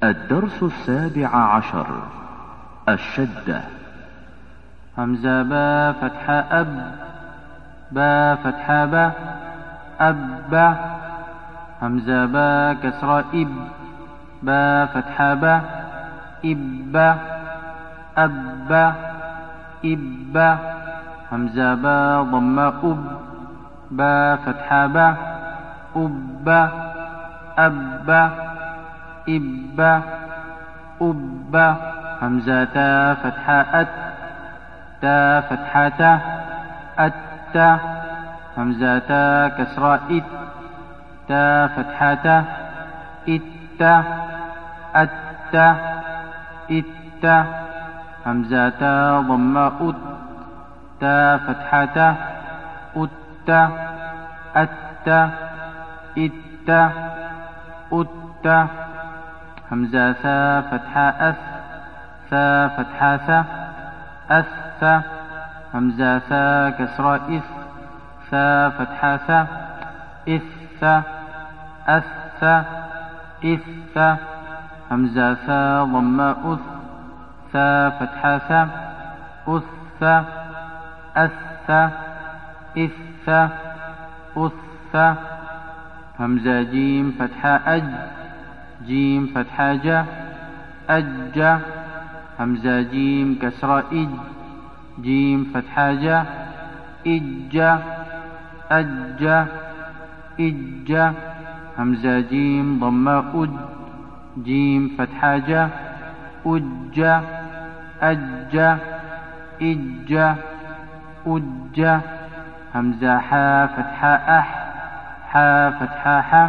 الدرس 17. الشدة. همزة با فتح أب، با فتح با، أب. همزة با كسر إب، با فتح با، إب، أب، إب. همزة با ضم أب، با فتح با، أب، أب، إب، أب. همزة تا فتح أت، تا فتح تا، أت. همزة تا كسر إت، تا فتح تا، إت، أت، إت. همزة تا ضم أت، تا فتح تا، أت، أت، إت، أت. همزة ثا فتح أث، ثا فتح ثا، أث. همزة ثا كسر إث، ثا فتح ثا، إث، أث، إث. همزة ثا ضم أث، ثا فتح ثا، أث، أث، إث، أث. همزة جيم فتح أج، جيم فتح جا، أج. همزة جيم كسر إج، جيم فتح جا، إج، أج، إج. همزة جيم ضم أج، جيم فتح جا، أج، أج، إج، أج. همزة حا فتح أح، حا فتح حا،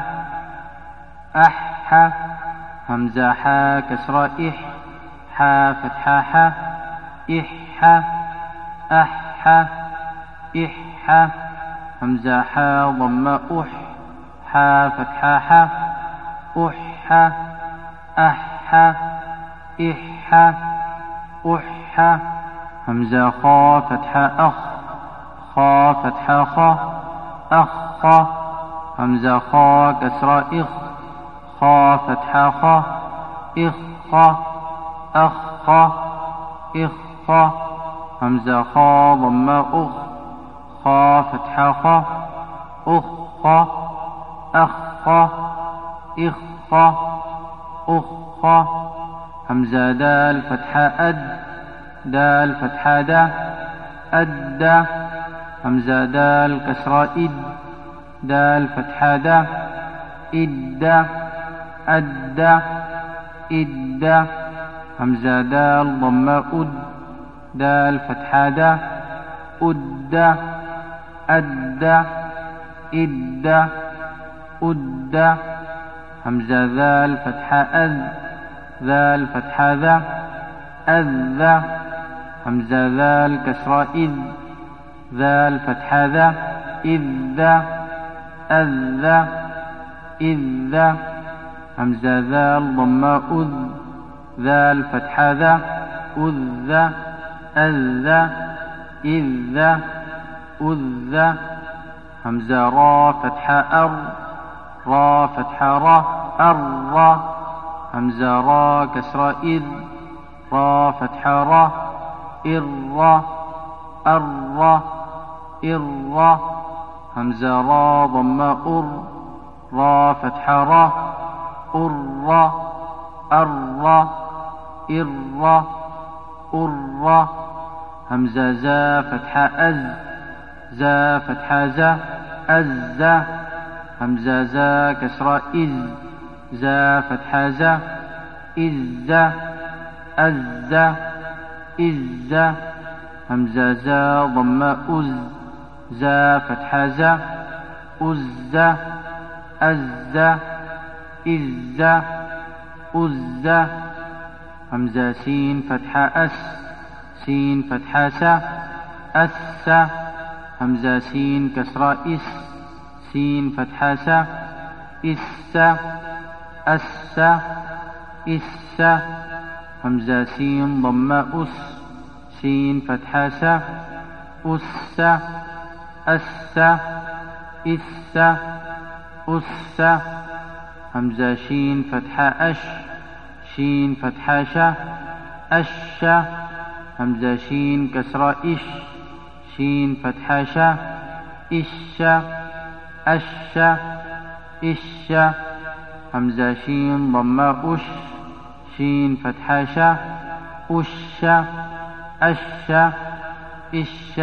أح. همزة حا كسر إح، حا فتح حا، إح، أح، إح. همزة حا ضم أح، حا فتح حا، أح، أح، إح، أح. همزة خا فتح أخ، خا فتح خا، أخ. همزة خا كسر إخ، خا فتح خا، إخ، أخ، إخ. همزة خا ضم أخ، خا فتح خا، أخ، أخ، إخ، أخ. همزة دال فتح أد، دال فتح دا، أد. همزة دال كسر إد، دال فتح دا، إد، أد، إد. همزة دال ضم أد، دال فتح دا، أد، أد، إد، أد. همزة ذال فتح أذ، ذال فتح ذا، أذ. همزة ذال كسر إذ، ذال فتح ذا، إذ، أذ، إذ. همزة ذال ضم أذ، ذال فتح ذا، أذ، أذ، إذ، أذ. همزة را فتح أر، را فتح را، أر. همزة را كسر إذ، را فتح را، إر، أر، إر. همزة را ضم أر، را فتح را، أر، أر، إر، أر. همزة زا فتح أز، زا فتح زا، أز. همزة زا كسر إز، زا فتح زا، إز، أز، إز. همزة زا ضم أز، زا فتح زا، أز، أز، إز، أز. همزة سين فتح أس، سين فتح سا، أس. همزة سين كسر إس، سين فتح سا، إس، أس، إس. همزة سين ضم أس، سين فتح سا، أس، أس، إس، أس. همزة شين فتحة أش، شين فتحة ش أش. همزة شين كسرة إش شين فتحة ش إش أش إش. همزة شين ضمة أش شين فتحة ش أش أش إش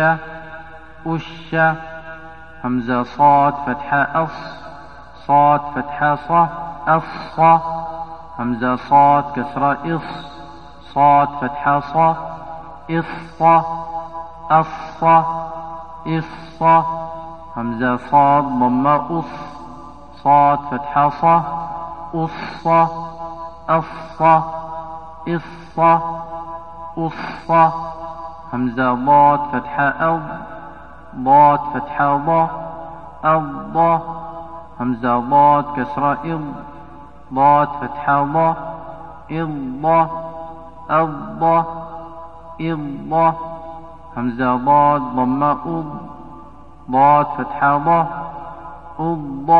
أش. همزة صاد فتحة أص صاد فتحة ص أص. همزة صاد كسرة إص صاد فتحة ص إص أص إص. همزة صاد ضمة أص صاد فتحة ص أص أص إص أص. همزة ضاد فتحة أض ضاد فتحة ض أض. همزة ضاد كسرة إض ضاد فتحة ض إض أض إض. همزة ضاد ضمة أض ضاد فتحة ض أض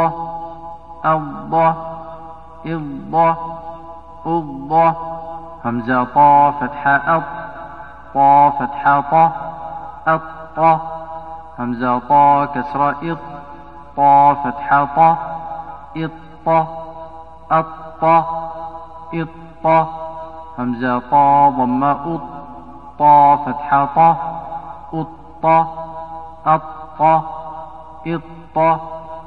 أض إض أض. همزة طا فتحة أط طا فتحة ط أط. همزة طا كسرة إط طا فتحة ط إط أط إط. همزة طا ضمة أط طا فتحة ط أط أط إط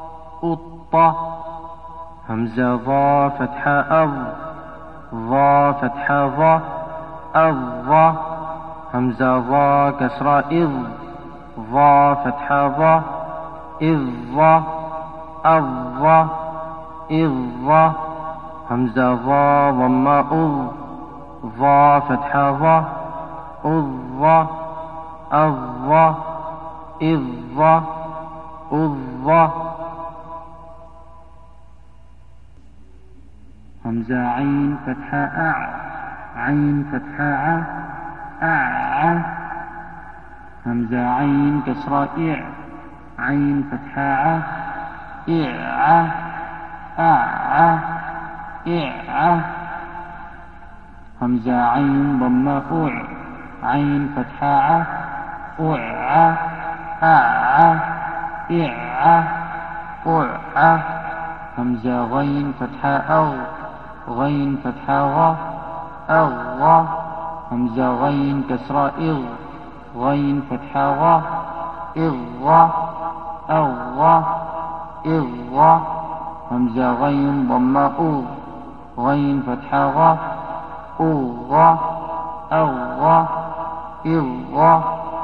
أط. همزة ضا فتحة أض ضا فتحة ض أض. همزة ضا كسرة إض ضا فتحة ض إض أض إض. همزة ضا ضمة أض ضا فتحة ض أض أض إض أض. همزة عين فتحة أع عين فتحة ع أع. همزة عين كسرة إع عين فتحة ع إع أع إع. همزة عين ضمة أع عين فتحة ع أع أع إع أع. همزة غين فتحة أغ غين فتحة غ أغ. همزة غين كسرة إغ غين فتحة غ إغ أغ إغ. همزة غين ضمة أغ غين فتحة غ أغ أغ إغ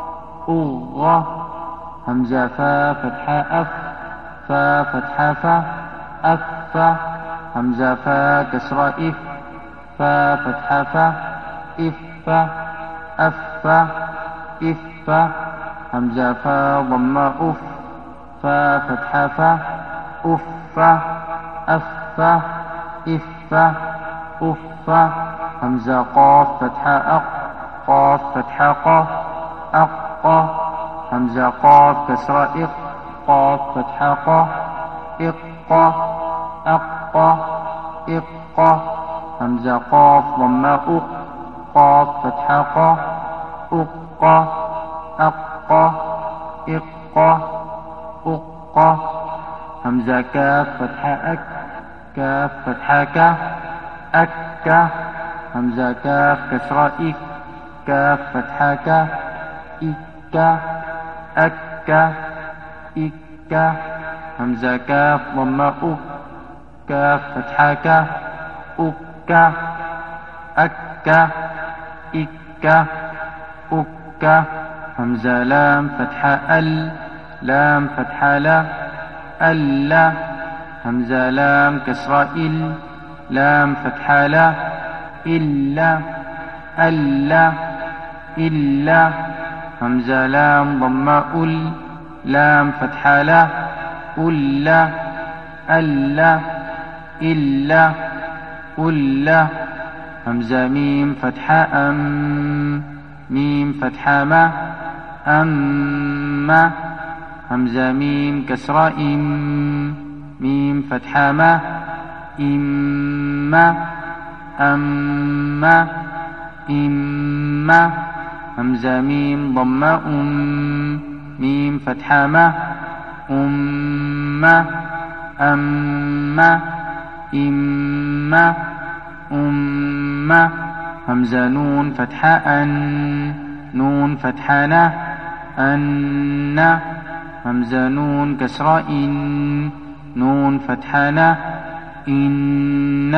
أغ. همزة فا فتحة أف فا فتحة فا أف. همزة فا كسرة إف فا فتحة فا إف أف إف. همزة فا ضمة أف فا فتحة فا أف أف إف أف. همزة قاف فتحة أق قاف فتحة ق أق. همزة قاف كسرة إق قاف فتحة ق إق أق إق. همزة قاف ضمة أق قاف فتحة ق أق أق إق أق. همزة كاف فتحة أك كاف فتحة ك أك. همزة كاف كسرة إك كاف فتحة ك إك أك إك. همزة كاف ضمة أك كاف فتحة ك أك أك إك أك. همزة لام فتحة ال لام فتحة لا ألا. همزة لام كسرة إل لام فتحة لا إلا ألا إلا. همزة لام ضمة أل لام فتحة لا ألا ألا إلا ألا. همزة ميم فتحة أم ميم فتحة ما أم. همزة ميم كسرة إم ميم فتحة ما إم أم إم همزة ميم ضمة ميم فتحة ما أم إم أم همزة نون فتحة نون فتحة أن همزة نون كسرة نون فتحة إن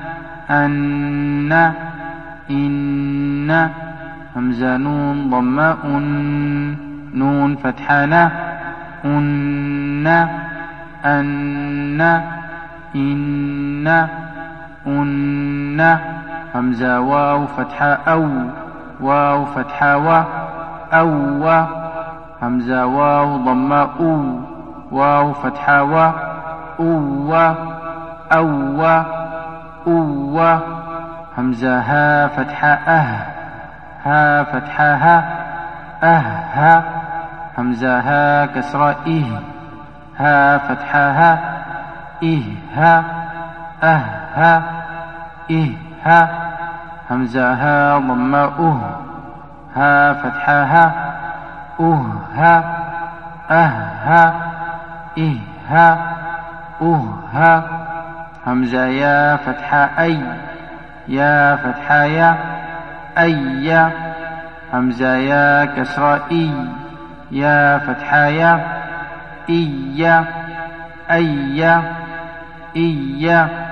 همزة نون ضمة نون فتحة أن همزة واو فتحة واو فتحة أو همزة واو ضمة واو فتحة أو همزة ها فتحة ها فتحة ها همزة ها كسرة ها فتحة ها همزة ها ضمة ها فتحة ها همزة يا فتحة يا فتحة أي همزة يا كسرة يا فتحة إي